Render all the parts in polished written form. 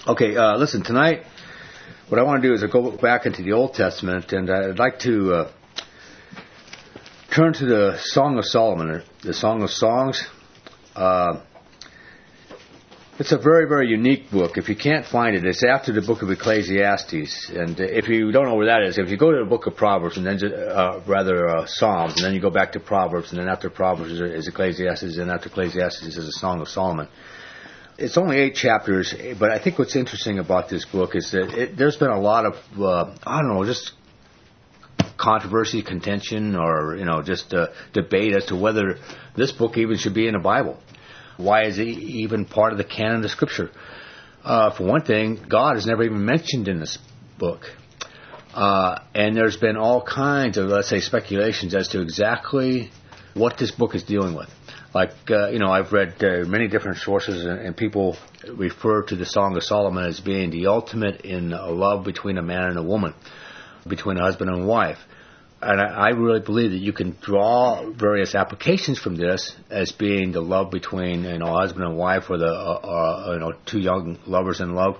Okay, listen, tonight what I want to do is go back into the Old Testament, and I'd like to turn to the Song of Solomon, the Song of Songs. It's a very, very unique book. If you can't find it, it's after the book of Ecclesiastes. And if you don't know where that is, if you go to the book of Proverbs, and then Psalms, and then you go back to Proverbs, and then after Proverbs is Ecclesiastes, and after Ecclesiastes is the Song of Solomon. It's only 8 chapters, but I think what's interesting about this book is that there's been a lot of, just controversy, contention, or, just debate as to whether this book even should be in the Bible. Why is it even part of the canon of Scripture? For one thing, God is never even mentioned in this book. And there's been all kinds of, let's say, speculations as to exactly what this book is dealing with. Like, I've read many different sources, and people refer to the Song of Solomon as being the ultimate in love between a man and a woman, between a husband and wife. And I really believe that you can draw various applications from this as being the love between, husband and wife, or the two young lovers in love.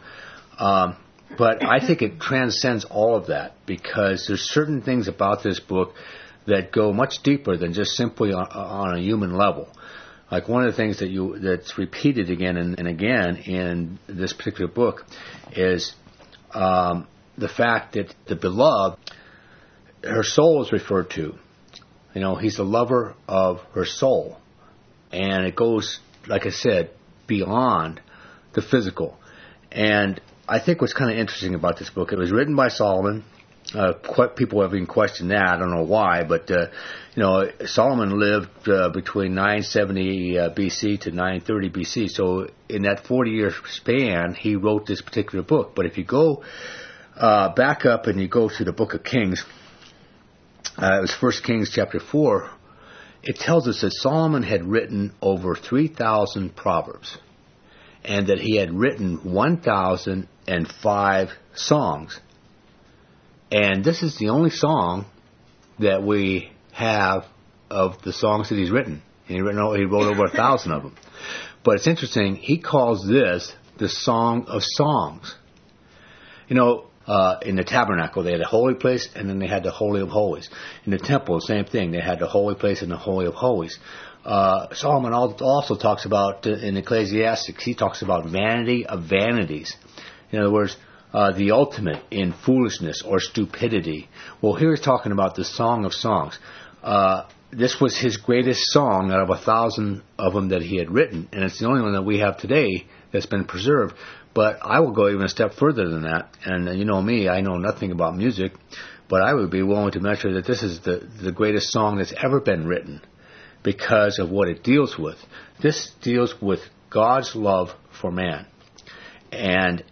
But I think it transcends all of that, because there's certain things about this book that go much deeper than just simply on a human level. Like, one of the things that's repeated again and again in this particular book is the fact that the beloved, her soul is referred to. He's the lover of her soul. And it goes, like I said, beyond the physical. And I think what's kind of interesting about this book, it was written by Solomon. People have even questioned that. I don't know why, but Solomon lived between 970 BC to 930 BC. So in that 40-year span, he wrote this particular book. But if you go back up and you go to the book of Kings, it was 1 Kings chapter 4, it tells us that Solomon had written over 3,000 proverbs, and that he had written 1,005 songs. And this is the only song that we have of the songs that he's written. And he wrote over 1,000 of them. But it's interesting, he calls this the Song of Songs. In the tabernacle, they had a holy place, and then they had the Holy of Holies. In the temple, same thing. They had the holy place and the Holy of Holies. Solomon also talks about, in Ecclesiastes, he talks about vanity of vanities. In other words, the ultimate in foolishness or stupidity. Well, here he's talking about the Song of Songs. This was his greatest song out of 1,000 of them that he had written, and it's the only one that we have today that's been preserved. But I will go even a step further than that. And you know me, I know nothing about music, but I would be willing to measure that this is the greatest song that's ever been written because of what it deals with. This deals with God's love for man. And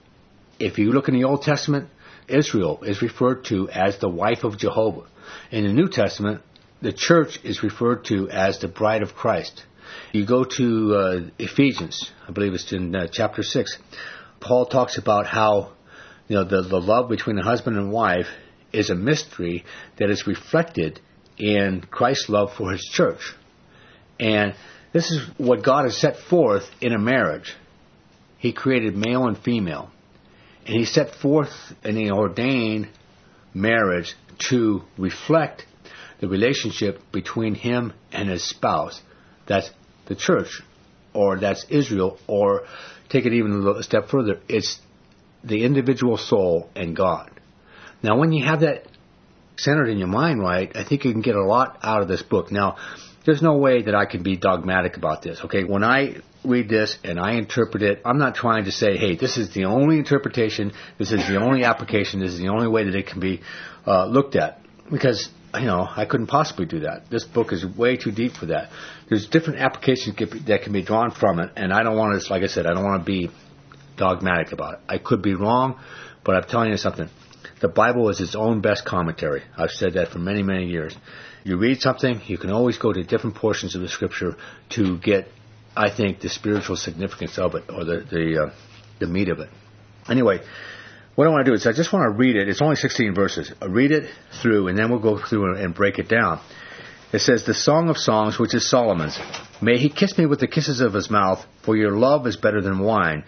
if you look in the Old Testament, Israel is referred to as the wife of Jehovah. In the New Testament, the church is referred to as the bride of Christ. You go to Ephesians, I believe it's in chapter 6. Paul talks about how the love between a husband and wife is a mystery that is reflected in Christ's love for his church. And this is what God has set forth in a marriage. He created male and female. And he set forth and he ordained marriage to reflect the relationship between him and his spouse. That's the church, or that's Israel, or take it even a step further, it's the individual soul and God. Now, when you have that centered in your mind right, I think you can get a lot out of this book. Now, there's no way that I can be dogmatic about this, okay? When I read this and I interpret it, I'm not trying to say, hey, this is the only interpretation, this is the only application, this is the only way that it can be looked at. Because, I couldn't possibly do that. This book is way too deep for that. There's different applications that can be drawn from it, and I don't want to, like I said, I don't want to be dogmatic about it. I could be wrong, but I'm telling you something. The Bible is its own best commentary. I've said that for many, many years. You read something, you can always go to different portions of the Scripture to get, I think, the spiritual significance of it, or the meat of it. Anyway, what I want to do is I just want to read it. It's only 16 verses. I'll read it through, and then we'll go through and break it down. It says, the Song of Songs, which is Solomon's. May he kiss me with the kisses of his mouth, for your love is better than wine.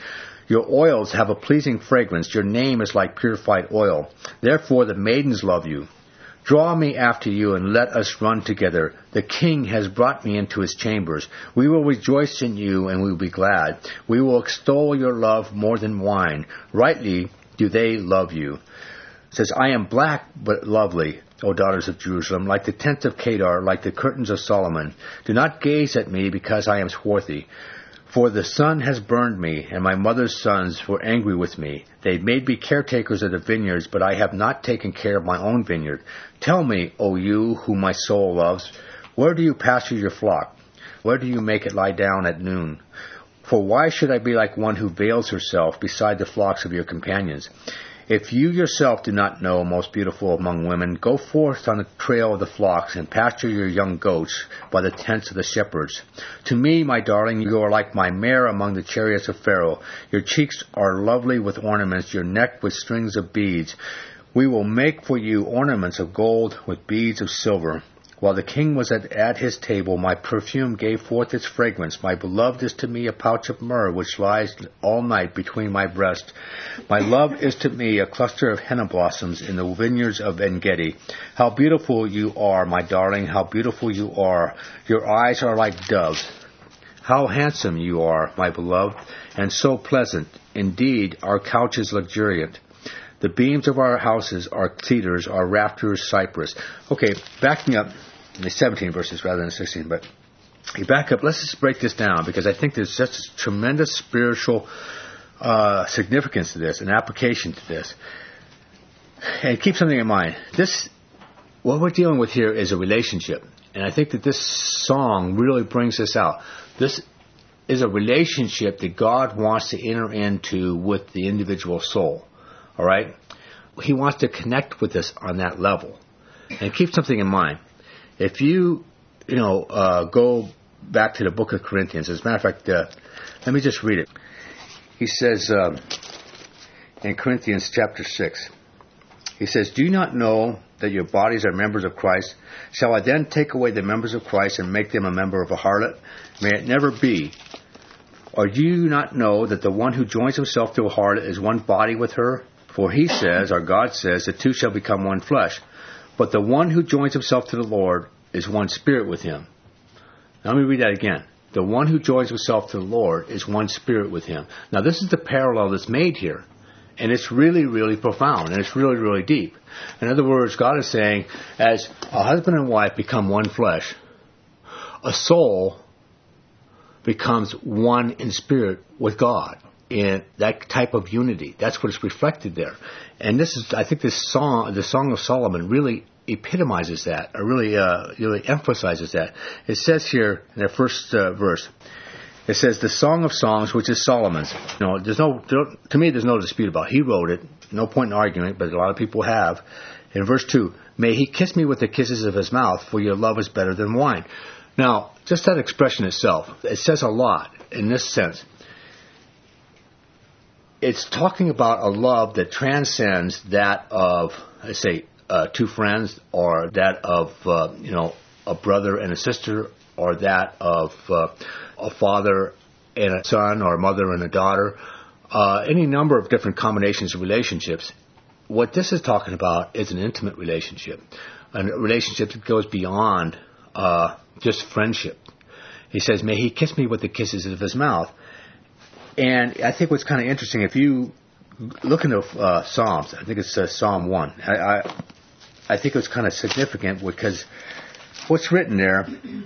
Your oils have a pleasing fragrance. Your name is like purified oil. Therefore the maidens love you. Draw me after you, and let us run together. The king has brought me into his chambers. We will rejoice in you, and we will be glad. We will extol your love more than wine. Rightly do they love you. It says, I am black but lovely, O daughters of Jerusalem, like the tents of Kedar, like the curtains of Solomon. Do not gaze at me, because I am swarthy. For the sun has burned me, and my mother's sons were angry with me. They made me caretakers of the vineyards, but I have not taken care of my own vineyard. Tell me, O you whom my soul loves, where do you pasture your flock? Where do you make it lie down at noon? For why should I be like one who veils herself beside the flocks of your companions? If you yourself do not know, most beautiful among women, go forth on the trail of the flocks and pasture your young goats by the tents of the shepherds. To me, my darling, you are like my mare among the chariots of Pharaoh. Your cheeks are lovely with ornaments, your neck with strings of beads. We will make for you ornaments of gold with beads of silver. While the king was at his table, my perfume gave forth its fragrance. My beloved is to me a pouch of myrrh, which lies all night between my breasts. My love is to me a cluster of henna blossoms in the vineyards of En-gedi. How beautiful you are, my darling, how beautiful you are. Your eyes are like doves. How handsome you are, my beloved, and so pleasant. Indeed, our couch is luxuriant. The beams of our houses are cedars, our rafters cypress. Okay, backing up in the 17 verses rather than 16, but you back up. Let's just break this down, because I think there's just a tremendous spiritual significance to this, an application to this. And keep something in mind. What we're dealing with here is a relationship. And I think that this song really brings this out. This is a relationship that God wants to enter into with the individual soul. All right? He wants to connect with us on that level. And keep something in mind. If you go back to the book of Corinthians, as a matter of fact, let me just read it. He says in Corinthians chapter 6, he says, Do you not know that your bodies are members of Christ? Shall I then take away the members of Christ and make them a member of a harlot? May it never be. Or do you not know that the one who joins himself to a harlot is one body with her? For he says, or God says, the two shall become one flesh. But the one who joins himself to the Lord is one spirit with him. Now let me read that again. The one who joins himself to the Lord is one spirit with him. Now this is the parallel that's made here. And it's really, really profound. And it's really, really deep. In other words, God is saying, as a husband and wife become one flesh, a soul becomes one in spirit with God. In that type of unity. That's what is reflected there. And I think this song, the Song of Solomon, really epitomizes that, or really emphasizes that. It says here in the first verse, it says, the Song of Songs, which is Solomon's. To me, there's no dispute about it. He wrote it. No point in arguing it, but a lot of people have. In verse 2, may he kiss me with the kisses of his mouth, for your love is better than wine. Now, just that expression itself, it says a lot in this sense. It's talking about a love that transcends that of, let's say, two friends, or that of, a brother and a sister, or that of a father and a son, or a mother and a daughter, any number of different combinations of relationships. What this is talking about is an intimate relationship, a relationship that goes beyond just friendship. He says, may he kiss me with the kisses of his mouth. And I think what's kind of interesting, if you look into Psalms, I think it's Psalm 1. I think it's kind of significant because what's written there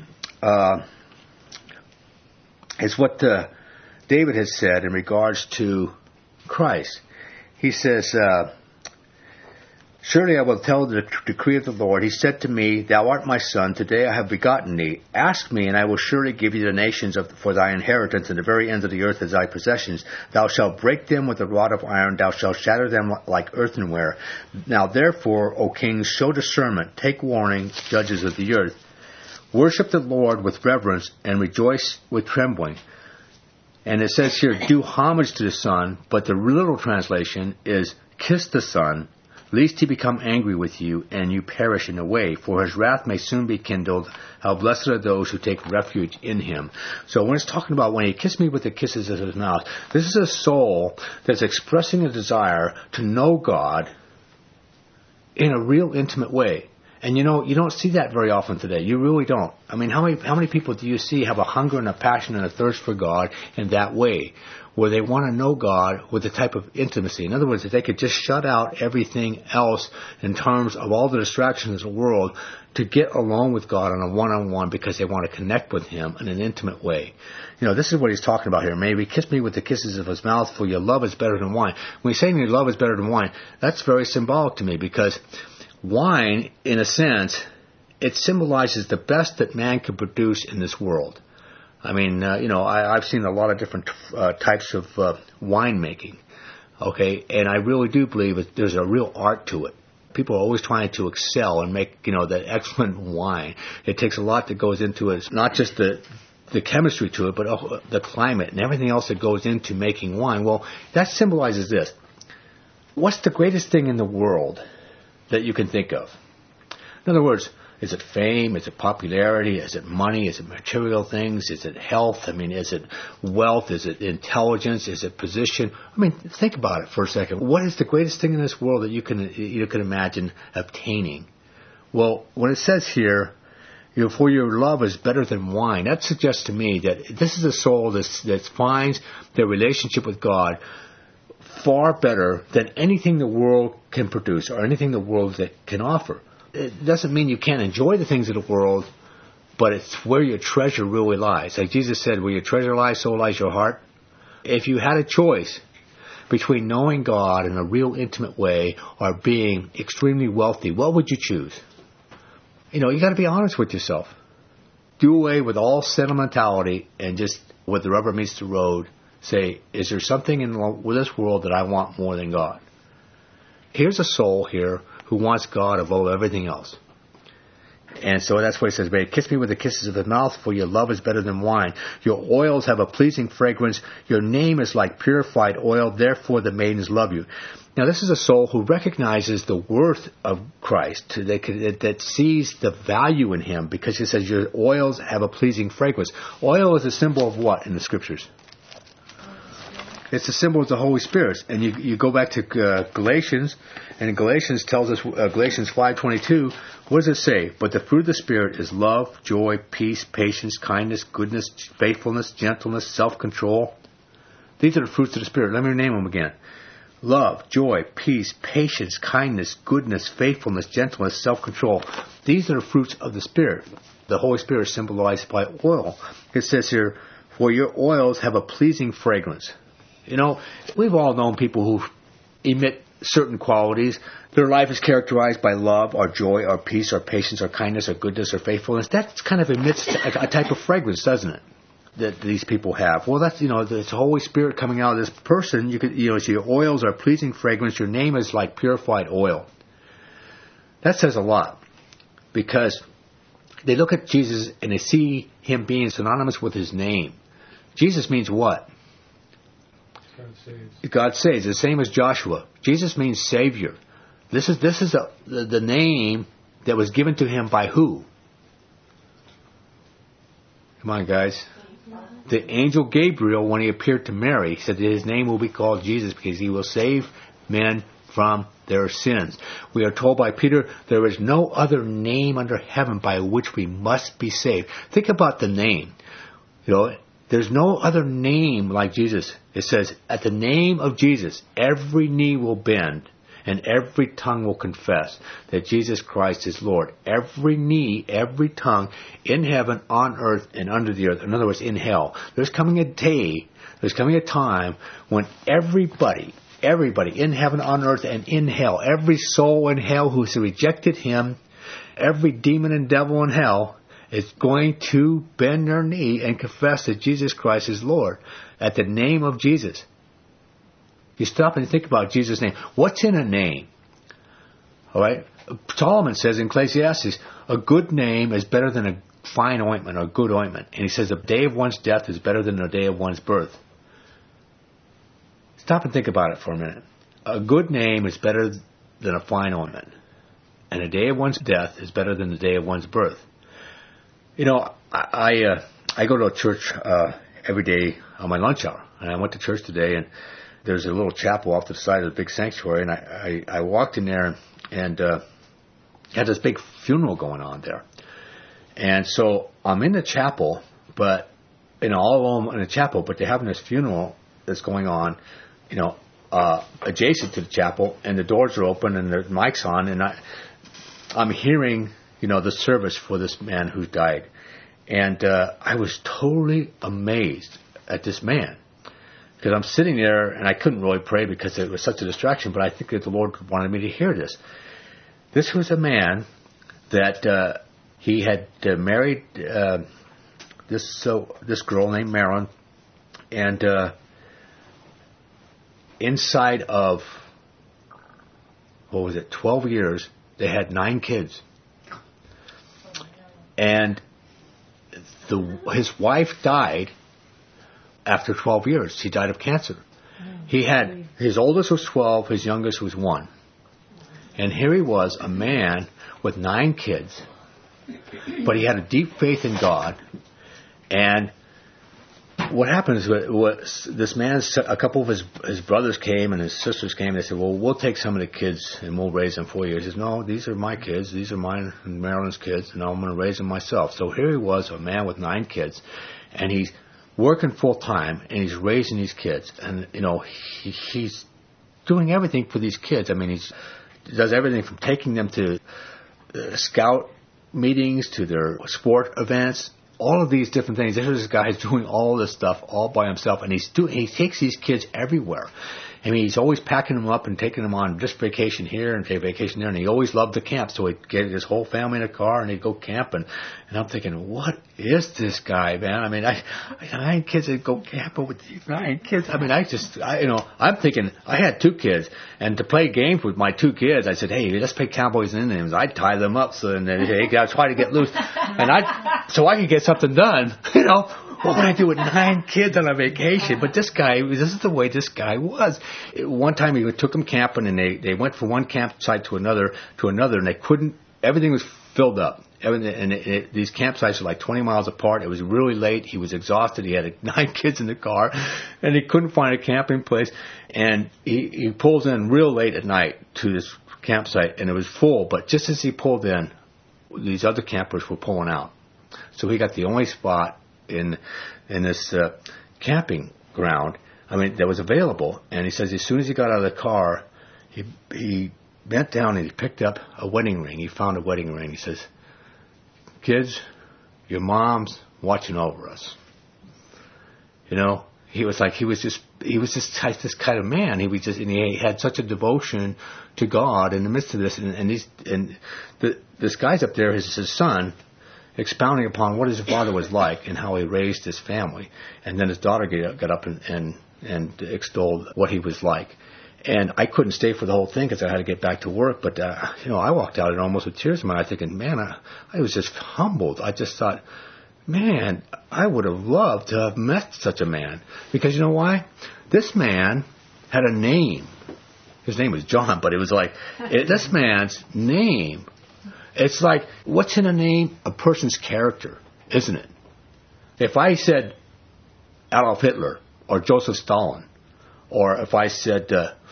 is what David has said in regards to Christ. He says, surely I will tell the decree of the Lord. He said to me, thou art my son, today I have begotten thee. Ask me, and I will surely give you the nations for thy inheritance, and the very ends of the earth as thy possessions. Thou shalt break them with a rod of iron, thou shalt shatter them like earthenware. Now therefore, O kings, show discernment, take warning, judges of the earth. Worship the Lord with reverence, and rejoice with trembling. And it says here, do homage to the Son, but the literal translation is kiss the Son, lest he become angry with you, and you perish in the way, for his wrath may soon be kindled. How blessed are those who take refuge in him. So when it's talking about when he kissed me with the kisses of his mouth, this is a soul that's expressing a desire to know God in a real intimate way. And you don't see that very often today. You really don't. I mean, how many people do you see have a hunger and a passion and a thirst for God in that way, where they want to know God with a type of intimacy? In other words, if they could just shut out everything else in terms of all the distractions of the world to get alone with God on a one-on-one because they want to connect with him in an intimate way. This is what he's talking about here. Maybe kiss me with the kisses of his mouth, for your love is better than wine. When he's saying your love is better than wine, that's very symbolic to me, because wine, in a sense, it symbolizes the best that man can produce in this world. I mean, I've seen a lot of different types of winemaking, okay, and I really do believe that there's a real art to it. People are always trying to excel and make, that excellent wine. It takes a lot that goes into it. It's not just the chemistry to it, but the climate and everything else that goes into making wine. Well, that symbolizes this. What's the greatest thing in the world that you can think of? In other words, is it fame? Is it popularity? Is it money? Is it material things? Is it health? I mean, is it wealth? Is it intelligence? Is it position? I mean, think about it for a second. What is the greatest thing in this world that you can imagine obtaining? Well, when it says here, for your love is better than wine, that suggests to me that this is a soul that finds their relationship with God far better than anything the world can produce or anything the world can offer. It doesn't mean you can't enjoy the things of the world, but it's where your treasure really lies. Like Jesus said, where your treasure lies, so lies your heart. If you had a choice between knowing God in a real intimate way or being extremely wealthy, what would you choose? You got to be honest with yourself. Do away with all sentimentality and just, where the rubber meets the road, say, is there something in this world that I want more than God? Here's a soul here who wants God above everything else. And so that's what he says, babe, kiss me with the kisses of his mouth, for your love is better than wine. Your oils have a pleasing fragrance. Your name is like purified oil. Therefore the maidens love you. Now this is a soul who recognizes the worth of Christ, that sees the value in him, because he says your oils have a pleasing fragrance. Oil is a symbol of what in the scriptures? It's a symbol of the Holy Spirit. And you go back to Galatians, and Galatians tells us, Galatians 5:22, what does it say? But the fruit of the Spirit is love, joy, peace, patience, kindness, goodness, faithfulness, gentleness, self-control. These are the fruits of the Spirit. Let me name them again. Love, joy, peace, patience, kindness, goodness, faithfulness, gentleness, self-control. These are the fruits of the Spirit. The Holy Spirit is symbolized by oil. It says here, for your oils have a pleasing fragrance. We've all known people who emit certain qualities. Their life is characterized by love or joy or peace or patience or kindness or goodness or faithfulness. That kind of emits a type of fragrance, doesn't it? That these people have. Well, that's, it's the Holy Spirit coming out of this person. So your oils are pleasing fragrance. Your name is like purified oil. That says a lot, because they look at Jesus and they see him being synonymous with his name. Jesus means what? God saves. God saves. The same as Joshua. Jesus means Savior. This is the name that was given to him by who? Come on, guys. The angel Gabriel, when he appeared to Mary, said that his name will be called Jesus because he will save men from their sins. We are told by Peter, there is no other name under heaven by which we must be saved. Think about the name. There's no other name like Jesus. It says, at the name of Jesus, every knee will bend and every tongue will confess that Jesus Christ is Lord. Every knee, every tongue in heaven, on earth, and under the earth. In other words, in hell. There's coming a time when everybody in heaven, on earth, and in hell, every soul in hell who has rejected him, every demon and devil in hell, is going to bend their knee and confess that Jesus Christ is Lord at the name of Jesus. You stop and think about Jesus' name. What's in a name? All right. Solomon says in Ecclesiastes, a good name is better than a fine ointment or good ointment. And he says the day of one's death is better than the day of one's birth. Stop and think about it for a minute. A good name is better than a fine ointment, and a day of one's death is better than the day of one's birth. You know, I go to a church every day on my lunch hour, and I went to church today, and there's a little chapel off to the side of the big sanctuary, and I walked in there and had this big funeral going on there. And so I'm in the chapel, but, you know, all alone in the chapel, but they're having this funeral that's going on, you know, adjacent to the chapel, and the doors are open and the mic's on, and I'm hearing, you know, the service for this man who died. And I was totally amazed at this man. Because I'm sitting there, and I couldn't really pray because it was such a distraction, but I think that the Lord wanted me to hear this. This was a man that he had married this girl named Marilyn, and inside of, 12 years, they had 9 kids. And his wife died after 12 years. She died of cancer. He had, his oldest was 12, his youngest was 1. And here he was, a man with 9 kids, but he had a deep faith in God. And what happened is this man, a couple of his brothers came and his sisters came, and they said, well, we'll take some of the kids and we'll raise them for you. He says, no, these are my kids, these are mine and Marilyn's kids, and I'm going to raise them myself. So here he was, a man with 9 kids, and he's working full time, and he's raising these kids, and you know he's doing everything for these kids. I mean, he does everything from taking them to scout meetings to their sport events, all of these different things. This guy's doing all this stuff all by himself, and he takes these kids everywhere. I mean, he's always packing them up and taking them on just vacation here and take vacation there, and he always loved to camp, so he'd get his whole family in a car and he'd go camping. And I'm thinking, what is this guy, man? I mean, I 9 kids that go camping with these 9 kids. I mean, I'm thinking, I had 2 kids, and to play games with my 2 kids, I said, hey, let's play Cowboys and Indians. I'd tie them up so then I'd try to get loose, and so I could get something done, you know. What would I do with 9 kids on a vacation? But this is the way this guy was. One time he took them camping, and they went from one campsite to another, and they couldn't, everything was filled up. These campsites were like 20 miles apart. It was really late. He was exhausted. He had 9 kids in the car, and he couldn't find a camping place. And he pulls in real late at night to this campsite, and it was full. But just as he pulled in, these other campers were pulling out. So he got the only spot in this camping ground, I mean, that was available. And he says as soon as he got out of the car, he bent down and he picked up a wedding ring. He found a wedding ring. He says, kids, your mom's watching over us. You know, he was just this kind of man. And he had such a devotion to God in the midst of this. This guy's up there, his son, expounding upon what his father was like and how he raised his family. And then his daughter got up and extolled what he was like. And I couldn't stay for the whole thing because I had to get back to work. But, I walked out and almost with tears in my eyes thinking, man, I was just humbled. I just thought, man, I would have loved to have met such a man. Because you know why? This man had a name. His name was John, but it was like, this man's name, it's like, what's in a name? A person's character, isn't it? If I said Adolf Hitler or Joseph Stalin, or if I said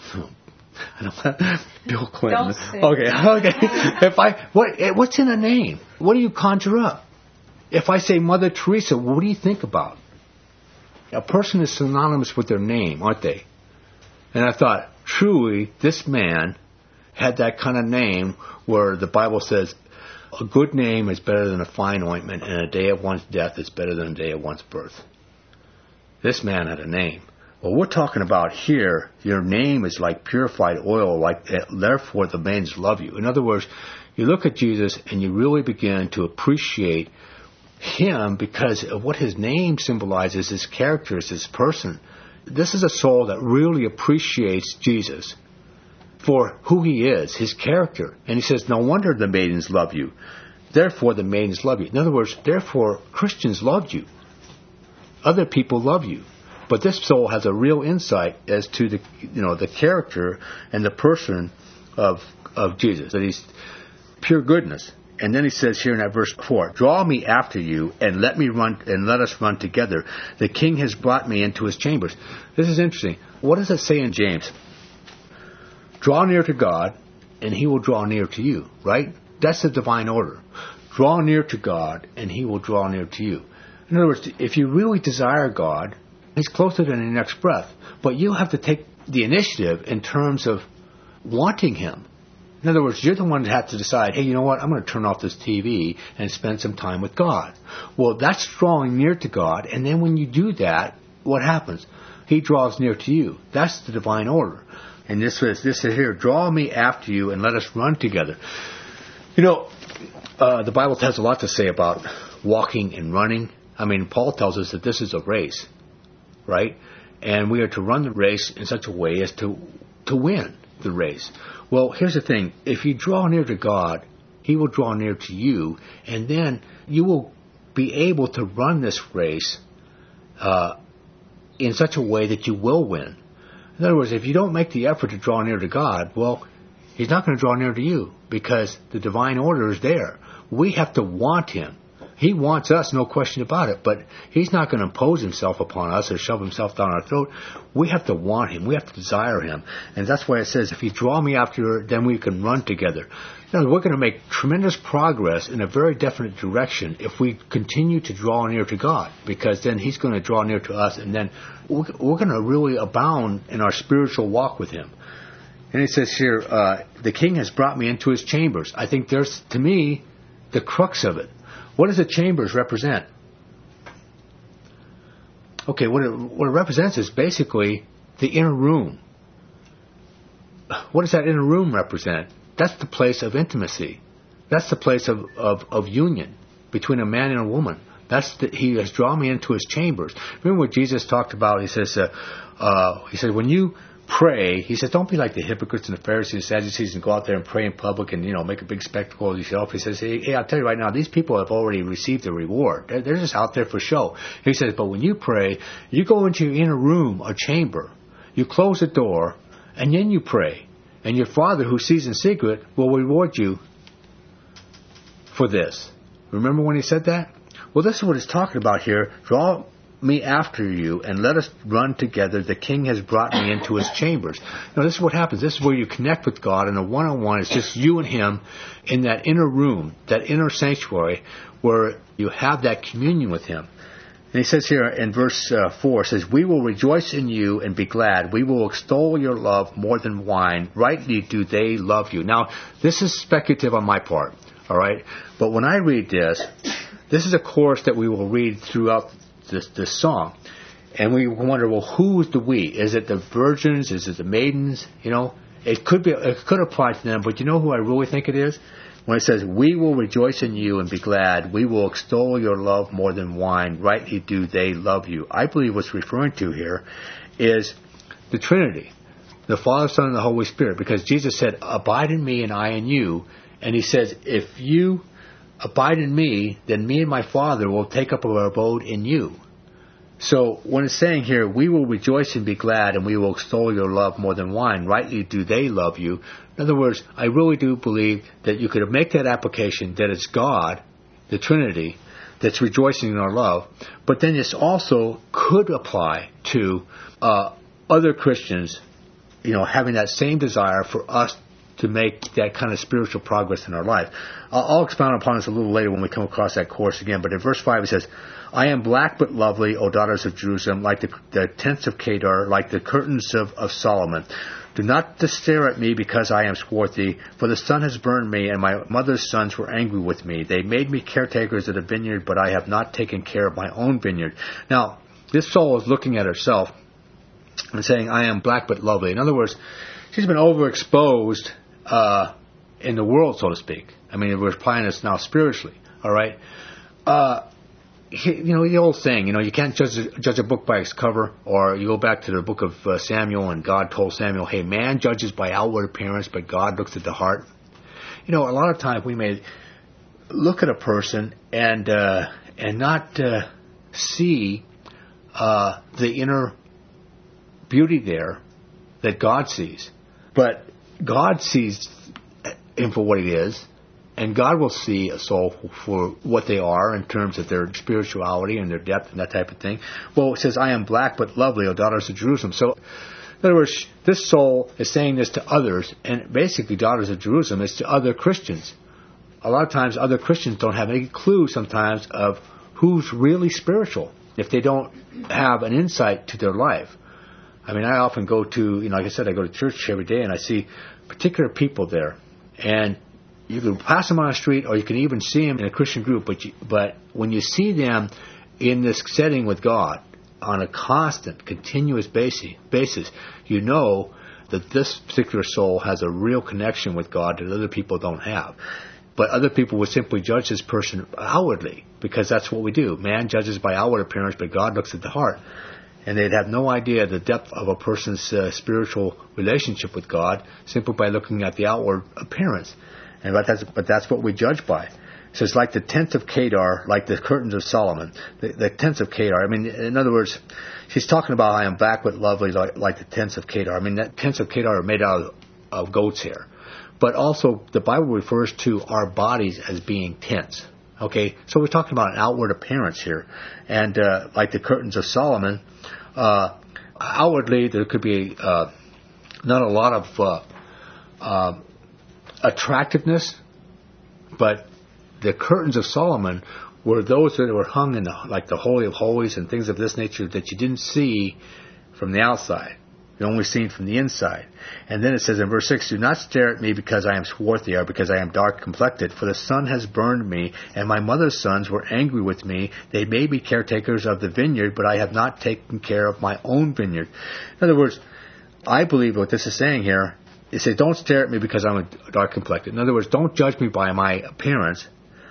Bill Clinton, okay. What's in a name? What do you conjure up? If I say Mother Teresa, what do you think about? A person is synonymous with their name, aren't they? And I thought, truly, this man had that kind of name where the Bible says a good name is better than a fine ointment, and a day of one's death is better than a day of one's birth. This man had a name. Well, we're talking about here, your name is like purified oil, like therefore the men love you. In other words, you look at Jesus and you really begin to appreciate him because of what his name symbolizes, his character, his person. This is a soul that really appreciates Jesus for who he is, his character. And he says, no wonder the maidens love you. Therefore the maidens love you. In other words, therefore Christians loved you. Other people love you. But this soul has a real insight as to the character and the person of Jesus, that he's pure goodness. And then he says here in that verse 4, draw me after you and let us run together. The king has brought me into his chambers. This is interesting. What does it say in James? Draw near to God and he will draw near to you, right? That's the divine order. Draw near to God and he will draw near to you. In other words, if you really desire God, he's closer than your next breath. But you have to take the initiative in terms of wanting him. In other words, you're the one that has to decide, hey, you know what, I'm going to turn off this TV and spend some time with God. Well, that's drawing near to God, and then when you do that, what happens? He draws near to you. That's the divine order. And this is here, draw me after you and let us run together. You know, the Bible has a lot to say about walking and running. I mean, Paul tells us that this is a race, right? And we are to run the race in such a way as to win the race. Well, here's the thing. If you draw near to God, he will draw near to you, and then you will be able to run this race in such a way that you will win. In other words, if you don't make the effort to draw near to God, well, he's not going to draw near to you because the divine order is there. We have to want him. He wants us, no question about it, but he's not going to impose himself upon us or shove himself down our throat. We have to want him. We have to desire him. And that's why it says, if you draw me after, then we can run together. Now, we're going to make tremendous progress in a very definite direction if we continue to draw near to God, because then he's going to draw near to us, and then we're going to really abound in our spiritual walk with him. And it says here, the king has brought me into his chambers. I think there's, to me, the crux of it. What does the chambers represent? Okay, what it represents is basically the inner room. What does that inner room represent? That's the place of intimacy. That's the place of union between a man and a woman. He has drawn me into his chambers. Remember what Jesus talked about? He says, when you pray, he says, don't be like the hypocrites and the Pharisees and Sadducees and go out there and pray in public and, make a big spectacle of yourself. He says, hey, I'll tell you right now, these people have already received a reward. They're just out there for show. He says, but when you pray, you go into your inner room or chamber, you close the door, and then you pray. And your Father who sees in secret will reward you for this. Remember when he said that? Well, this is what he's talking about here. Draw me after you and let us run together. The king has brought me into his chambers. Now, this is what happens. This is where you connect with God, and a one-on-one is just you and him in that inner room, that inner sanctuary, where you have that communion with him. And he says here in verse 4, says, we will rejoice in you and be glad. We will extol your love more than wine. Rightly do they love you. Now, this is speculative on my part, all right? But when I read this is a chorus that we will read throughout this song. And we wonder, well, who's the we? Is it the virgins? Is it the maidens? It could apply to them, but you know who I really think it is? When it says, we will rejoice in you and be glad, we will extol your love more than wine, rightly do they love you. I believe what's referring to here is the Trinity, the Father, Son, and the Holy Spirit, because Jesus said, abide in me and I in you. And he says, if you abide in me, then me and my Father will take up our abode in you. So when it's saying here, we will rejoice and be glad, and we will extol your love more than wine, rightly do they love you. In other words, I really do believe that you could make that application that it's God, the Trinity, that's rejoicing in our love, but then this also could apply to other Christians, having that same desire for us to make that kind of spiritual progress in our life. I'll expound upon this a little later when we come across that course again, but in verse 5 it says, I am black but lovely, O daughters of Jerusalem, like the tents of Kedar, like the curtains of Solomon. Do not stare at me because I am swarthy, for the sun has burned me, and my mother's sons were angry with me. They made me caretakers of the vineyard, but I have not taken care of my own vineyard. Now, this soul is looking at herself and saying, I am black but lovely. In other words, she's been overexposed in the world, so to speak. I mean, we're applying this now spiritually, all right? The old saying, you can't judge a book by its cover, or you go back to the book of Samuel, and God told Samuel, hey, man judges by outward appearance, but God looks at the heart. A lot of times we may look at a person and not see the inner beauty there that God sees. But God sees him for what he is, and God will see a soul for what they are in terms of their spirituality and their depth and that type of thing. Well, it says, I am black but lovely, O daughters of Jerusalem. So, in other words, this soul is saying this to others, and basically daughters of Jerusalem is to other Christians. A lot of times other Christians don't have any clue sometimes of who's really spiritual if they don't have an insight to their life. I mean, I often go to, like I said, I go to church every day and I see particular people there. And you can pass them on the street or you can even see them in a Christian group. But when you see them in this setting with God on a constant, continuous basis, you know that this particular soul has a real connection with God that other people don't have. But other people would simply judge this person outwardly, because that's what we do. Man judges by outward appearance, but God looks at the heart. And they'd have no idea the depth of a person's spiritual relationship with God simply by looking at the outward appearance. But that's what we judge by. So it's like the tents of Kedar, like the curtains of Solomon. The tents of Kedar. I mean, in other words, she's talking about I am black but lovely, like the tents of Kedar. I mean, the tents of Kedar are made out of goat's hair. But also, the Bible refers to our bodies as being tents. Okay, so we're talking about an outward appearance here. And like the curtains of Solomon, outwardly there could be not a lot of attractiveness, but the curtains of Solomon were those that were hung in the Holy of Holies and things of this nature that you didn't see from the outside. You only seen from the inside. And then it says in verse 6, do not stare at me because I am swarthy or because I am dark complected, for the sun has burned me, and my mother's sons were angry with me. They may be caretakers of the vineyard, but I have not taken care of my own vineyard. In other words, I believe what this is saying here is say, don't stare at me because I'm dark complected. In other words, don't judge me by my appearance,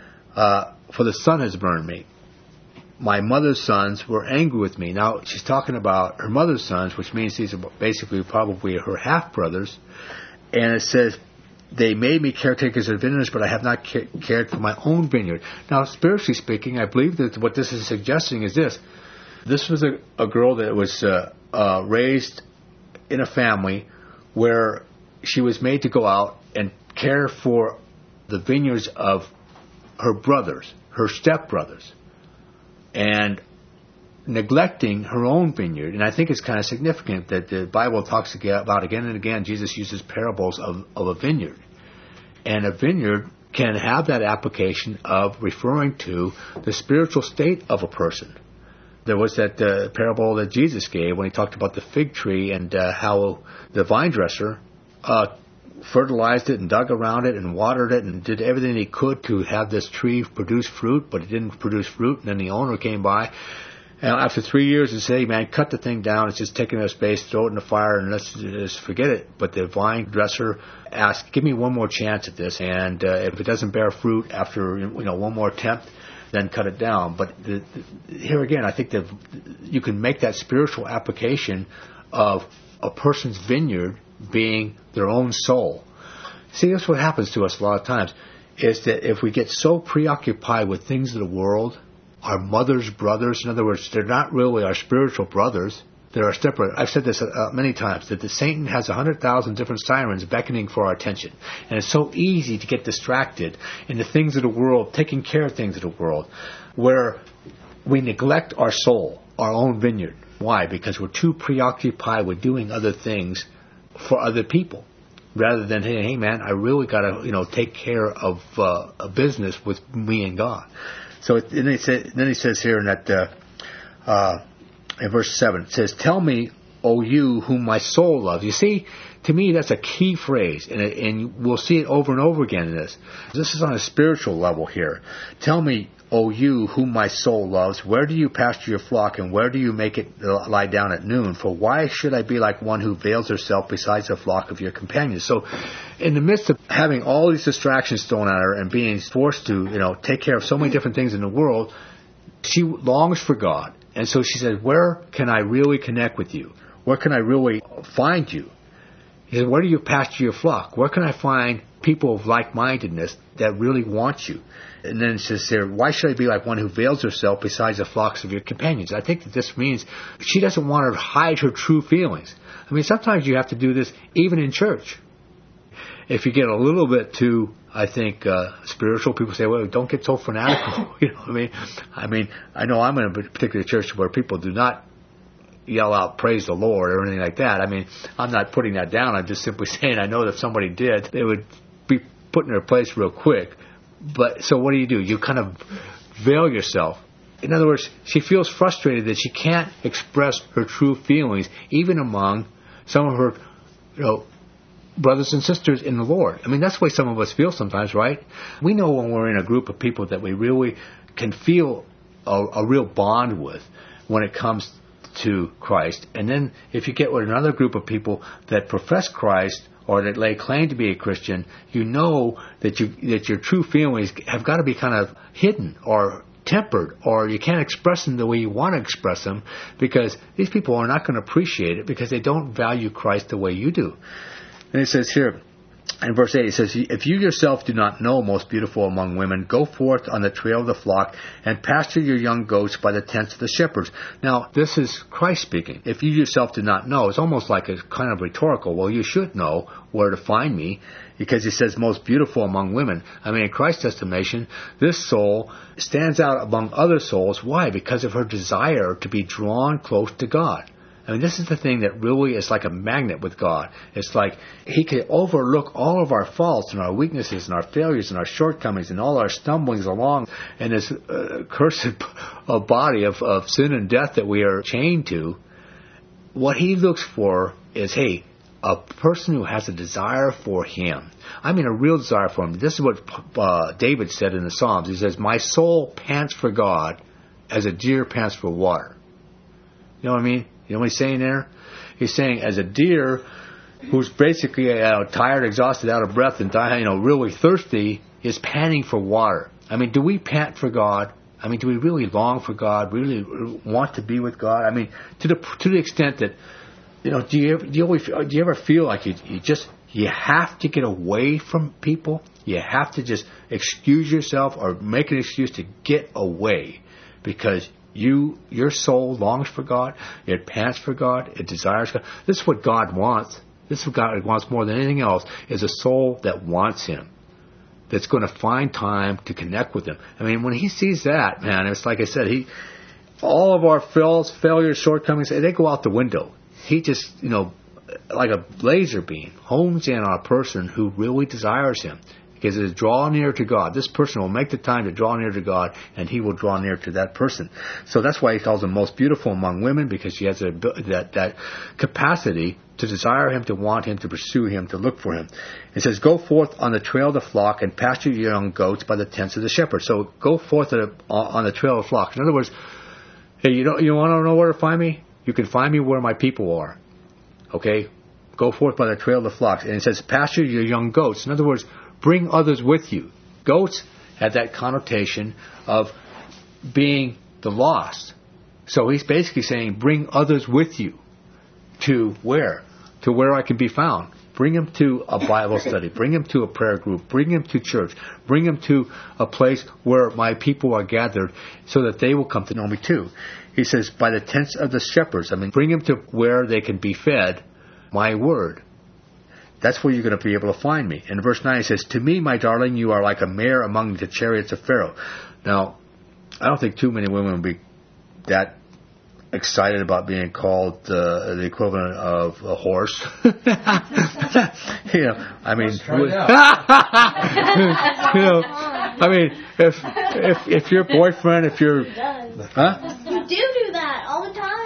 for the sun has burned me. My mother's sons were angry with me. Now, she's talking about her mother's sons, which means these are basically probably her half-brothers. And it says, they made me caretakers of vineyards, but I have not cared for my own vineyard. Now, spiritually speaking, I believe that what this is suggesting is this. This was a girl that was raised in a family where she was made to go out and care for the vineyards of her brothers, her stepbrothers, and neglecting her own vineyard. And I think it's kind of significant that the Bible talks about again and again, Jesus uses parables of a vineyard. And a vineyard can have that application of referring to the spiritual state of a person. There was that parable that Jesus gave when he talked about the fig tree and how the vine dresser fertilized it and dug around it and watered it and did everything he could to have this tree produce fruit, but it didn't produce fruit. And then the owner came by, and after 3 years, and said, hey, man, cut the thing down. It's just taking up space. Throw it in the fire and let's just forget it. But the vine dresser asked, give me one more chance at this. And if it doesn't bear fruit after one more attempt, then cut it down. But here again, I think that you can make that spiritual application of a person's vineyard being their own soul. See, that's what happens to us a lot of times, is that if we get so preoccupied with things of the world, our mother's brothers, in other words, they're not really our spiritual brothers, they're our stepbrothers. I've said this many times, that the Satan has 100,000 different sirens beckoning for our attention. And it's so easy to get distracted in the things of the world, taking care of things of the world, where we neglect our soul, our own vineyard. Why? Because we're too preoccupied with doing other things for other people, rather than hey man, I really got to take care of a business with me and God. So then he says here in that in verse 7, it says, "Tell me, O you whom my soul loves." You see, to me that's a key phrase, and we'll see it over and over again in this. This is on a spiritual level here. Tell me, O you whom my soul loves, where do you pasture your flock, and where do you make it lie down at noon? For why should I be like one who veils herself besides the flock of your companions? So, in the midst of having all these distractions thrown at her and being forced to, take care of so many different things in the world, she longs for God. And so she says, where can I really connect with you? Where can I really find you? He said, where do you pasture your flock? Where can I find people of like-mindedness that really want you? And then it says here, why should I be like one who veils herself besides the flocks of your companions? I think that this means she doesn't want to hide her true feelings. I mean, sometimes you have to do this even in church. if you get a little bit too, I think, spiritual, people say, well, don't get so fanatical. You know what I mean? I know I'm in a particular church where people do not yell out, praise the Lord, or anything like that. I mean, I'm not putting that down. I'm just simply saying I know that if somebody did, they would be put in their place real quick. But so what do? You kind of veil yourself. In other words, she feels frustrated that she can't express her true feelings, even among some of her, brothers and sisters in the Lord. I mean, that's the way some of us feel sometimes, right? We know when we're in a group of people that we really can feel a real bond with when it comes to Christ. And then if you get with another group of people that profess Christ or that lay claim to be a Christian, you know that your true feelings have got to be kind of hidden or tempered, or you can't express them the way you want to express them, because these people are not going to appreciate it because they don't value Christ the way you do. And it says here, in verse 8, it says, if you yourself do not know, most beautiful among women, go forth on the trail of the flock and pasture your young goats by the tents of the shepherds. Now, this is Christ speaking. If you yourself do not know, it's almost like a kind of rhetorical. Well, you should know where to find me, because he says most beautiful among women. I mean, in Christ's estimation, this soul stands out among other souls. Why? Because of her desire to be drawn close to God. I mean, this is the thing that really is like a magnet with God. It's like he can overlook all of our faults and our weaknesses and our failures and our shortcomings and all our stumblings along in this cursed body of sin and death that we are chained to. What he looks for is, hey, a person who has a desire for him. I mean, a real desire for him. This is what David said in the Psalms. He says, my soul pants for God as a deer pants for water. You know what I mean? You know what he's saying there? He's saying, as a deer who's basically tired, exhausted, out of breath, and really thirsty, is panting for water. I mean, do we pant for God? I mean, do we really long for God? Really want to be with God? I mean, to the extent that, do you ever feel like you have to get away from people? You have to just excuse yourself or make an excuse to get away because your soul longs for God, it pants for God, it desires God. This is what God wants. This is what God wants more than anything else, is a soul that wants Him, that's going to find time to connect with Him. I mean, when He sees that, man, it's like I said, all of our failures, shortcomings, they go out the window. He just, like a laser beam, hones in on a person who really desires Him. Because it is draw near to God. This person will make the time to draw near to God, and He will draw near to that person. So that's why He calls them most beautiful among women, because she has that capacity to desire Him, to want Him, to pursue Him, to look for Him. It says, go forth on the trail of the flock and pasture your young goats by the tents of the shepherds. So go forth on the trail of the flock. In other words, hey, you want to know where to find me? You can find me where my people are. Okay? Go forth by the trail of the flocks. And it says, pasture your young goats. In other words, bring others with you. Goats had that connotation of being the lost. So he's basically saying, bring others with you. To where? To where I can be found. Bring them to a Bible study. Bring them to a prayer group. Bring them to church. Bring them to a place where my people are gathered so that they will come to know me too. He says, by the tents of the shepherds. I mean, bring them to where they can be fed my word. That's where you're going to be able to find me. In verse 9 it says, to me, my darling, you are like a mare among the chariots of Pharaoh. Now, I don't think too many women would be that excited about being called the equivalent of a horse. I mean, if your boyfriend, if you're, huh? You do that all the time.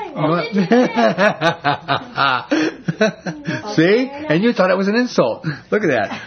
See? And you thought it was an insult. Look at that.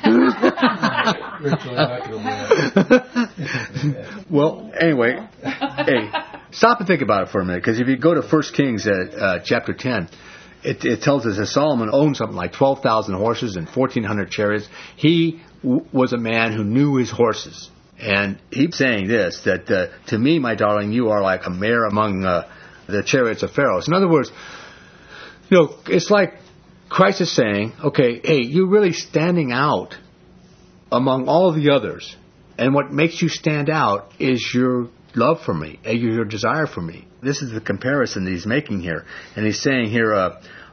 Well, anyway, hey, stop and think about it for a minute, because if you go to 1 Kings chapter 10, it tells us that Solomon owned something like 12,000 horses and 1,400 chariots. He was a man who knew his horses. And he's saying this, that to me, my darling, you are like a mare among the chariots of Pharaoh. So in other words, it's like Christ is saying, okay, hey, you're really standing out among all the others. And what makes you stand out is your love for me, your desire for me. This is the comparison that he's making here. And he's saying here,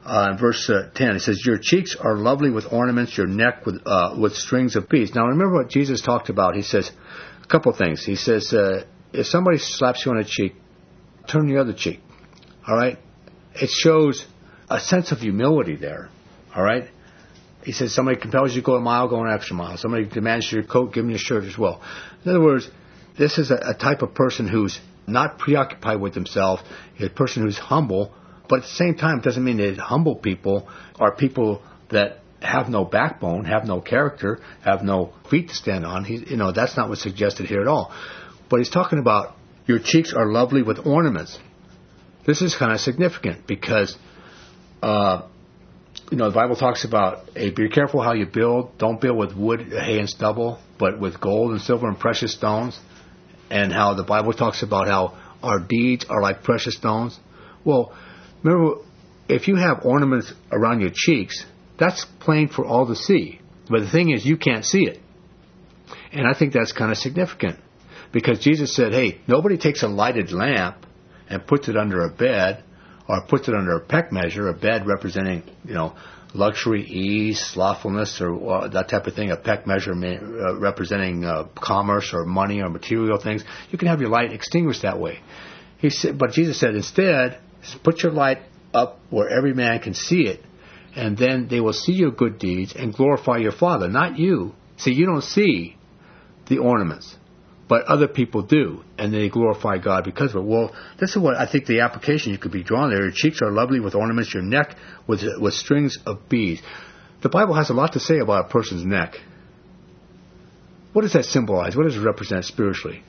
In verse 10, it says, your cheeks are lovely with ornaments, your neck with strings of beads. Now remember what Jesus talked about. He says a couple things. He says, if somebody slaps you on the cheek, turn the other cheek. All right? It shows a sense of humility there. All right? He says, somebody compels you to go a mile, go an extra mile. Somebody demands your coat, give them your shirt as well. In other words, this is a type of person who's not preoccupied with himself, a person who's humble, but at the same time, it doesn't mean that humble people are people that have no backbone, have no character, have no feet to stand on. That's not what's suggested here at all. But he's talking about your cheeks are lovely with ornaments. This is kind of significant because, the Bible talks about, hey, be careful how you build. Don't build with wood, hay, and stubble, but with gold and silver and precious stones. And how the Bible talks about how our deeds are like precious stones. Well, remember, if you have ornaments around your cheeks, that's plain for all to see. But the thing is, you can't see it. And I think that's kind of significant. Because Jesus said, hey, nobody takes a lighted lamp and puts it under a bed or puts it under a peck measure, a bed representing, luxury, ease, slothfulness, or that type of thing, a peck measure representing commerce or money or material things. You can have your light extinguished that way. He said, but Jesus said, instead, put your light up where every man can see it, and then they will see your good deeds and glorify your Father, not you. See, you don't see the ornaments, but other people do, and they glorify God because of it. Well, this is what I think the application you could be drawn there. Your cheeks are lovely with ornaments, your neck with strings of beads. The Bible has a lot to say about a person's neck. What does that symbolize? What does it represent spiritually?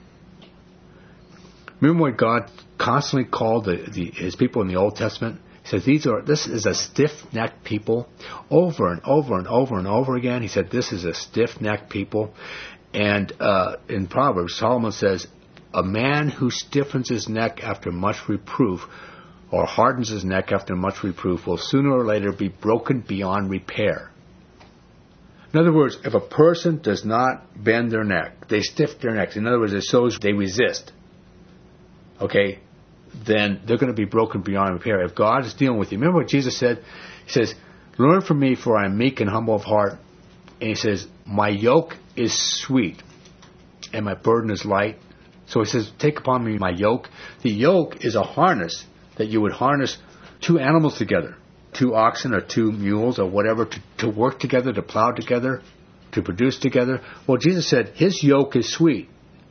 Remember when God constantly called His people in the Old Testament? He says, this is a stiff-necked people. Over and over and over and over again, He said, this is a stiff-necked people. And in Proverbs, Solomon says, a man who stiffens his neck after much reproof or hardens his neck after much reproof will sooner or later be broken beyond repair. In other words, if a person does not bend their neck, they stiff their necks. In other words, it shows they resist. Okay? Then they're going to be broken beyond repair. If God is dealing with you, remember what Jesus said? He says, learn from me, for I am meek and humble of heart. And He says, my yoke is sweet and my burden is light. So He says, take upon me my yoke. The yoke is a harness that you would harness two animals together, two oxen or two mules or whatever, to work together, to plow together, to produce together. Well, Jesus said His yoke is sweet.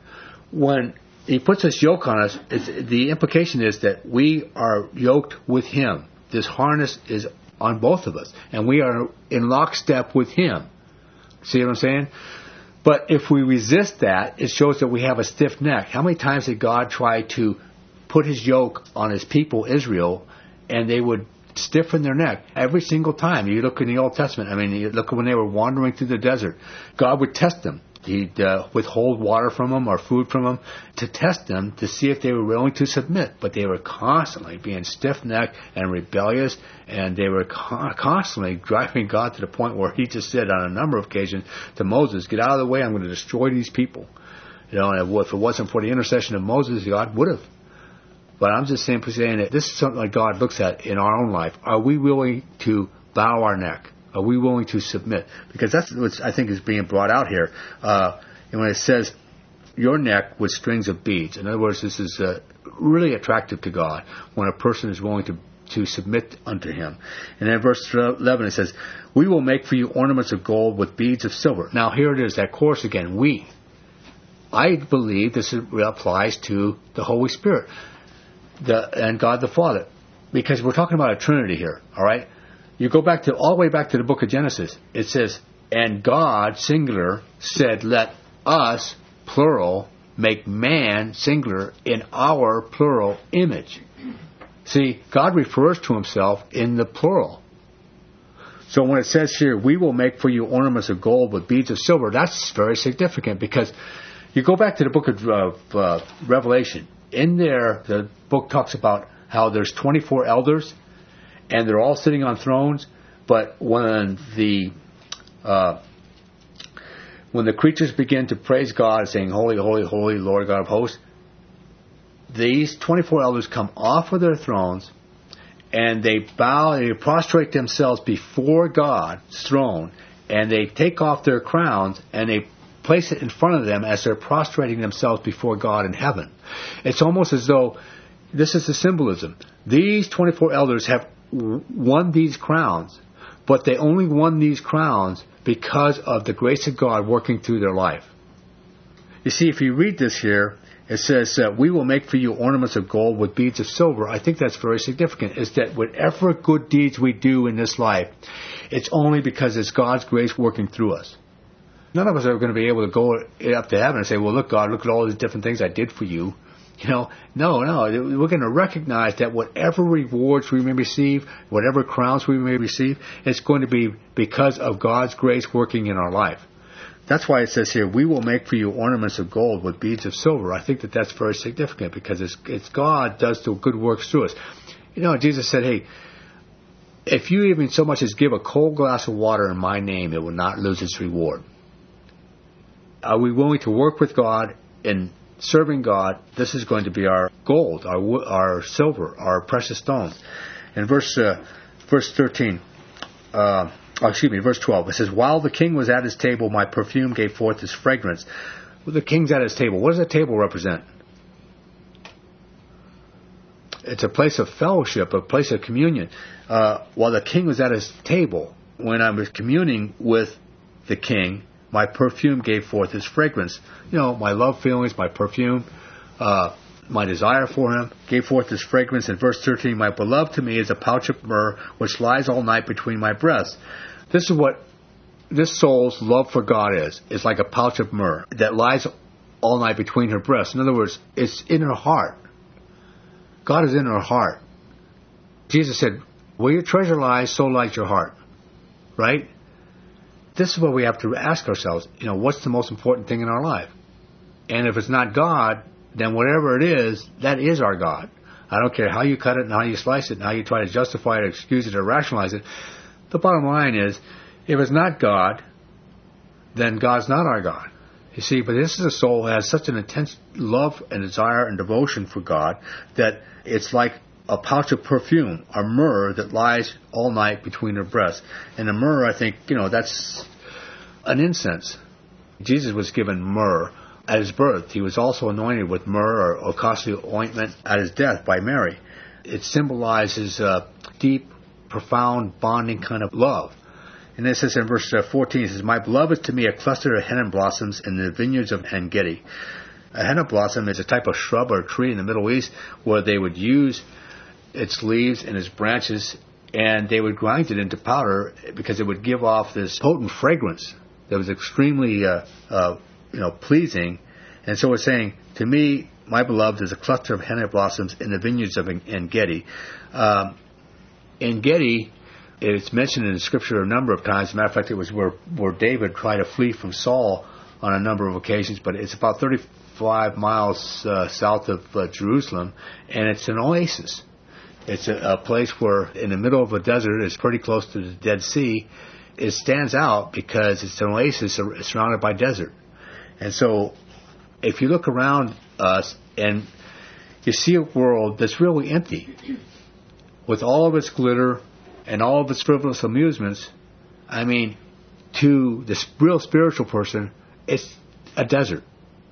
When He puts His yoke on us, the implication is that we are yoked with Him. This harness is on both of us, and we are in lockstep with Him. See what I'm saying? But if we resist that, it shows that we have a stiff neck. How many times did God try to put His yoke on His people, Israel, and they would stiffen their neck? Every single time. You look in the Old Testament, you look when they were wandering through the desert. God would test them. He'd withhold water from them or food from them to test them to see if they were willing to submit. But they were constantly being stiff-necked and rebellious, and they were constantly driving God to the point where He just said on a number of occasions to Moses, get out of the way, I'm going to destroy these people. And if it wasn't for the intercession of Moses, God would have. But I'm just simply saying that this is something that God looks at in our own life. Are we willing to bow our neck? Are we willing to submit? Because that's what I think is being brought out here. And when it says, your neck with strings of beads. In other words, this is really attractive to God when a person is willing to submit unto Him. And then verse 11 it says, we will make for you ornaments of gold with beads of silver. Now here it is, that chorus again, we. I believe this applies to the Holy Spirit and God the Father. Because we're talking about a Trinity here, all right? You go back all the way back to the book of Genesis. It says, and God, singular, said, let us, plural, make man, singular, in our plural image. See, God refers to Himself in the plural. So when it says here, we will make for you ornaments of gold with beads of silver, that's very significant because you go back to the book of Revelation. In there, the book talks about how there's 24 elders, and they're all sitting on thrones, but when the creatures begin to praise God, saying, holy, holy, holy, Lord God of hosts, these 24 elders come off of their thrones, and they bow, they prostrate themselves before God's throne, and they take off their crowns and they place it in front of them as they're prostrating themselves before God in heaven. It's almost as though this is the symbolism. These 24 elders have won these crowns, but they only won these crowns because of the grace of God working through their life. You see, if you read this here, it says, we will make for you ornaments of gold with beads of silver. I think that's very significant, is that whatever good deeds we do in this life, it's only because it's God's grace working through us. None of us are going to be able to go up to heaven and say, well, look, God, look at all these different things I did for you. No. We're going to recognize that whatever rewards we may receive, whatever crowns we may receive, it's going to be because of God's grace working in our life. That's why it says here, we will make for you ornaments of gold with beads of silver. I think that that's very significant because it's God does the good works through us. Jesus said, hey, if you even so much as give a cold glass of water in my name, it will not lose its reward. Are we willing to work with God in serving God? This is going to be our gold, our silver, our precious stones. In verse 13, verse 12, it says, while the king was at his table, my perfume gave forth his fragrance. Well, the king's at his table. What does the table represent? It's a place of fellowship, a place of communion. While the king was at his table, when I was communing with the king, my perfume gave forth his fragrance. My love feelings, my perfume, my desire for him, gave forth his fragrance. In verse 13, my beloved to me is a pouch of myrrh, which lies all night between my breasts. This is what this soul's love for God is. It's like a pouch of myrrh that lies all night between her breasts. In other words, it's in her heart. God is in her heart. Jesus said, where your treasure lies, so lies your heart. Right? This is what we have to ask ourselves. What's the most important thing in our life? And if it's not God, then whatever it is, that is our God. I don't care how you cut it and how you slice it and how you try to justify it or excuse it or rationalize it. The bottom line is, if it's not God, then God's not our God. You see, but this is a soul that has such an intense love and desire and devotion for God that it's like a pouch of perfume, a myrrh that lies all night between her breasts. And the myrrh, I think, that's an incense. Jesus was given myrrh at his birth. He was also anointed with myrrh or costly ointment at his death by Mary. It symbolizes deep, profound, bonding kind of love. And it says in verse 14, it says, my beloved is to me a cluster of henna blossoms in the vineyards of En-Gedi. A henna blossom is a type of shrub or tree in the Middle East where they would use its leaves and its branches, and they would grind it into powder because it would give off this potent fragrance that was extremely pleasing. And so it's saying, to me, my beloved is a cluster of henna blossoms in the vineyards of En-Gedi. En-Gedi, it's mentioned in the scripture a number of times. As a matter of fact, it was where David tried to flee from Saul on a number of occasions, but it's about 35 miles south of Jerusalem, and it's an oasis. It's a place where, in the middle of a desert, it's pretty close to the Dead Sea. It stands out because it's an oasis surrounded by desert. And so, if you look around us and you see a world that's really empty, with all of its glitter and all of its frivolous amusements, I mean, to the real spiritual person, it's a desert.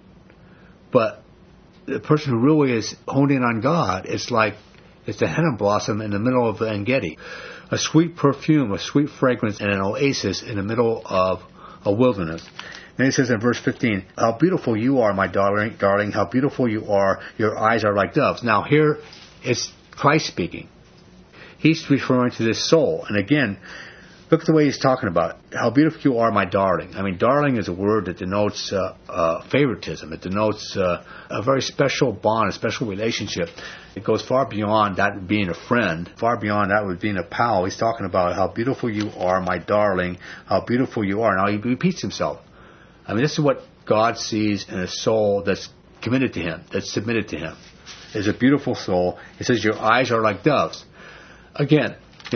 But the person who really is honed in on God, it's a henna blossom in the middle of En-Gedi. A sweet perfume, a sweet fragrance, and an oasis in the middle of a wilderness. Then it says in verse 15, how beautiful you are, my darling, how beautiful you are, your eyes are like doves. Now here it's Christ speaking. He's referring to this soul. And again, look at the way he's talking about it. How beautiful you are, my darling. I mean, darling is a word that denotes favoritism. It denotes a very special bond, a special relationship. It goes far beyond that being a friend, far beyond that being a pal. He's talking about how beautiful you are, my darling, how beautiful you are. Now he repeats himself. I mean, this is what God sees in a soul that's committed to him, that's submitted to him. It's a beautiful soul. It says your eyes are like doves. Again,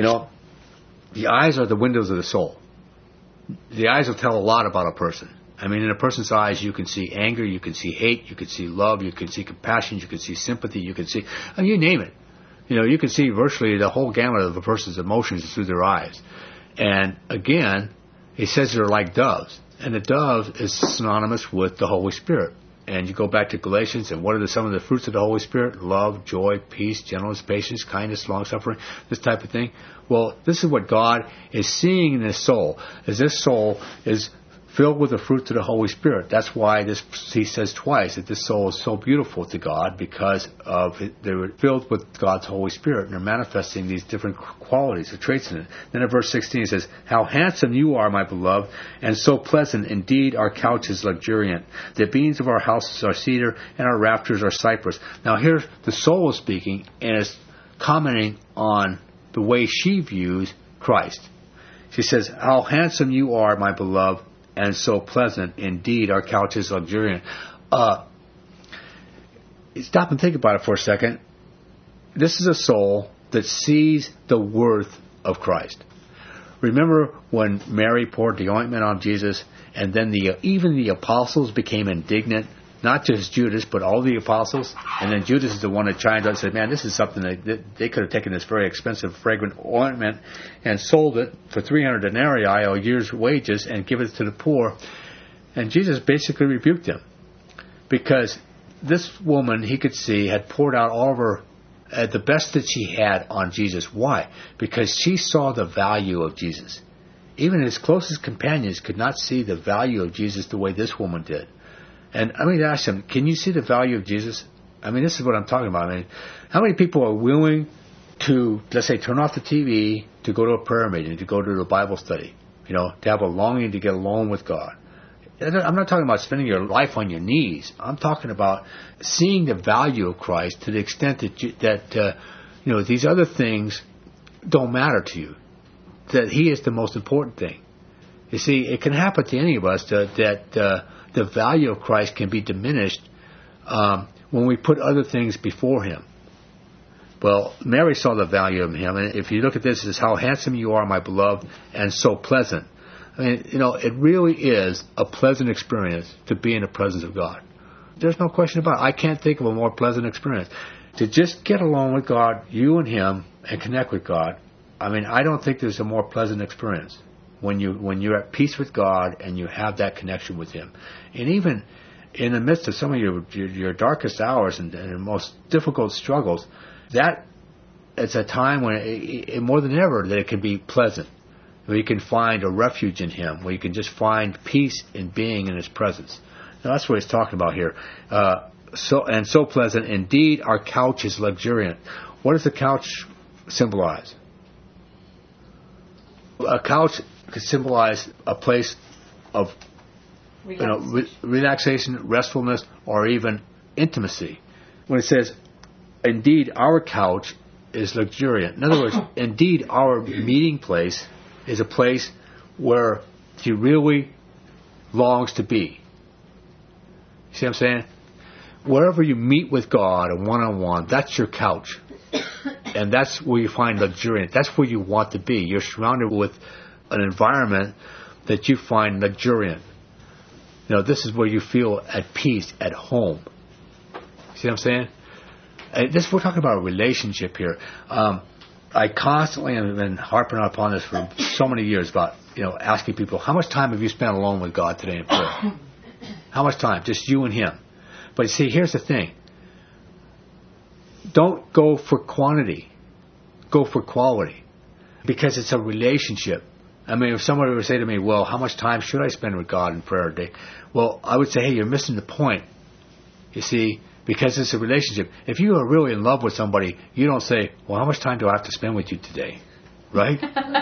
the eyes are the windows of the soul. The eyes will tell a lot about a person. I mean, in a person's eyes, you can see anger, you can see hate, you can see love, you can see compassion, you can see sympathy, you can see, you name it. You can see virtually the whole gamut of a person's emotions through their eyes. And again, he says they're like doves. And the dove is synonymous with the Holy Spirit. And you go back to Galatians, and what are some of the fruits of the Holy Spirit? Love, joy, peace, gentleness, patience, kindness, long-suffering, this type of thing. Well, this is what God is seeing in his soul, as this soul is filled with the fruits of the Holy Spirit. That's why he says twice that this soul is so beautiful to God, because they're filled with God's Holy Spirit, and they're manifesting these different qualities or traits in it. Then in verse 16 it says, "How handsome you are, my beloved, and so pleasant. Indeed, our couch is luxuriant. The beams of our houses are cedar, and our rafters are cypress." Now here the soul is speaking, and is commenting on the way she views Christ. She says, "How handsome you are, my beloved, and so pleasant. Indeed, our couch is luxuriant." Stop and think about it for a second. This is a soul that sees the worth of Christ. Remember when Mary poured the ointment on Jesus, and then even the apostles became indignant? Not just Judas, but all the apostles. And then Judas is the one that chimed up and said, "Man, this is something that they could have taken this very expensive fragrant ointment and sold it for 300 denarii, a year's wages, and give it to the poor." And Jesus basically rebuked him, because this woman, he could see, had poured out all of her, the best that she had on Jesus. Why? Because she saw the value of Jesus. Even his closest companions could not see the value of Jesus the way this woman did. And I mean, ask him, can you see the value of Jesus? I mean, this is what I'm talking about. I mean, how many people are willing to, let's say, turn off the TV, to go to a prayer meeting, to go to a Bible study, to have a longing to get alone with God? I'm not talking about spending your life on your knees. I'm talking about seeing the value of Christ to the extent that these other things don't matter to you, that he is the most important thing. You see, it can happen to any of us that the value of Christ can be diminished when we put other things before him. Well, Mary saw the value of him, and if you look at this, it says, "How handsome you are, my beloved, and so pleasant." I mean, it really is a pleasant experience to be in the presence of God. There's no question about it. I can't think of a more pleasant experience. To just get along with God, you and him, and connect with God. I mean, I don't think there's a more pleasant experience when you're at peace with God and you have that connection with him. And even in the midst of some of your darkest hours and most difficult struggles, that it's a time when, more than ever, that it can be pleasant, where you can find a refuge in him, where you can just find peace in being in his presence. Now, that's what he's talking about here. So pleasant. Indeed, our couch is luxuriant. What does the couch symbolize? A couch could symbolize a place of relaxation, restfulness, or even intimacy. When it says, "Indeed, our couch is luxuriant," in other words, indeed, our meeting place is a place where he really longs to be. See what I'm saying? Wherever you meet with God, a one-on-one, that's your couch. And that's where you find luxuriant. That's where you want to be. You're surrounded with an environment that you find luxuriant. This is where you feel at peace, at home. See what I'm saying? We're talking about a relationship here. I constantly have been harping upon this for so many years about, asking people, how much time have you spent alone with God today in prayer? How much time? Just you and him. But you see, here's the thing. Don't go for quantity. Go for quality. Because it's a relationship. I mean, if somebody were to say to me, "Well, how much time should I spend with God in prayer a day?" Well, I would say, hey, you're missing the point. You see, because it's a relationship. If you are really in love with somebody, you don't say, "Well, how much time do I have to spend with you today?" Right?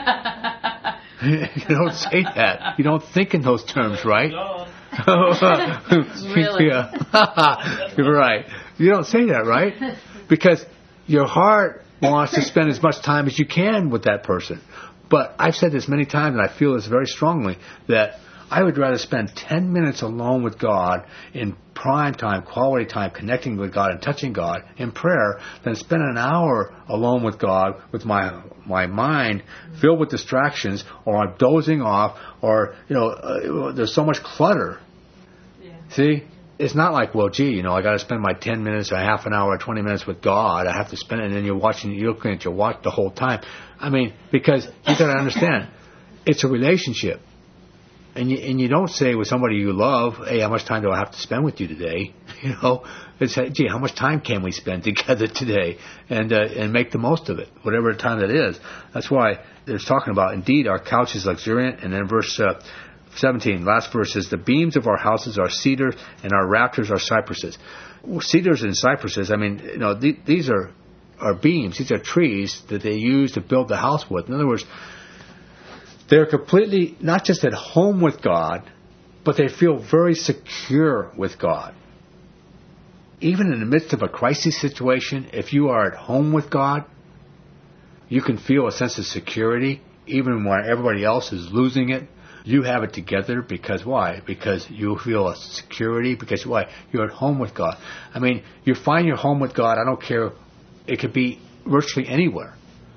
You don't say that. You don't think in those terms, right? No. Really? Yeah. You're right. You don't say that, right? Because your heart wants to spend as much time as you can with that person. But I've said this many times, and I feel this very strongly, that I would rather spend 10 minutes alone with God in prime time, quality time, connecting with God and touching God in prayer than spend an hour alone with God with my mind filled with distractions, or I'm dozing off, or, there's so much clutter. Yeah. See? it's not like, well, gee, I got to spend my 10 minutes or half an hour or 20 minutes with God. I have to spend it, and then you're looking at your watch the whole time. I mean, because you got to understand, it's a relationship. And you don't say with somebody you love, hey, how much time do I have to spend with you today? It's, gee, how much time can we spend together today? And make the most of it, whatever time that is. That's why there's talking about, indeed, our couch is luxuriant. And then verse 17, last verse is, the beams of our houses are cedar and our rafters are cypresses. Cedars and cypresses, I mean, these are beams. These are trees that they use to build the house with. In other words, they're completely not just at home with God, but they feel very secure with God. Even in the midst of a crisis situation, if you are at home with God, you can feel a sense of security. Even when everybody else is losing it, you have it together. Because why? Because you feel a security. Because why? You're at home with God. I mean, you find your home with God, I don't care, it could be virtually anywhere.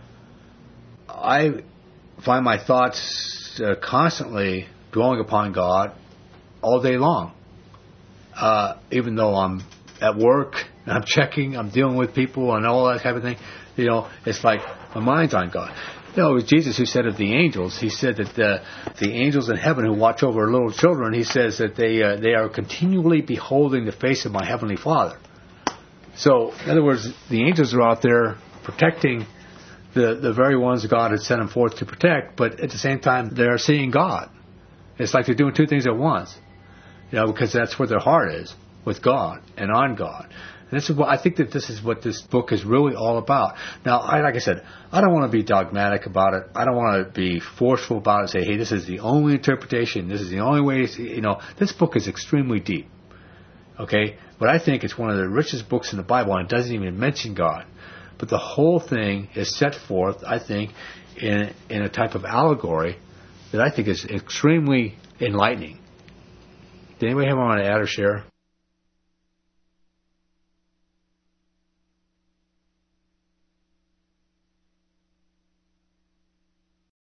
I find my thoughts constantly dwelling upon God all day long. Even though I'm at work, I'm checking, I'm dealing with people and all that type of thing, it's like my mind's on God. It was Jesus who said of the angels, he said that the angels in heaven who watch over little children, he says that they are continually beholding the face of my heavenly Father. So, in other words, the angels are out there protecting the very ones God had sent them forth to protect, but at the same time, they're seeing God. It's like they're doing two things at once, because that's where their heart is, with God and on God. And this is what I think that this is what this book is really all about. Now, like I said, I don't want to be dogmatic about it. I don't want to be forceful about it and say, hey, this is the only interpretation. This is the only way. This book is extremely deep. Okay? But I think it's one of the richest books in the Bible, and it doesn't even mention God. But the whole thing is set forth, I think, in a type of allegory that I think is extremely enlightening. Did anybody have want to add or share?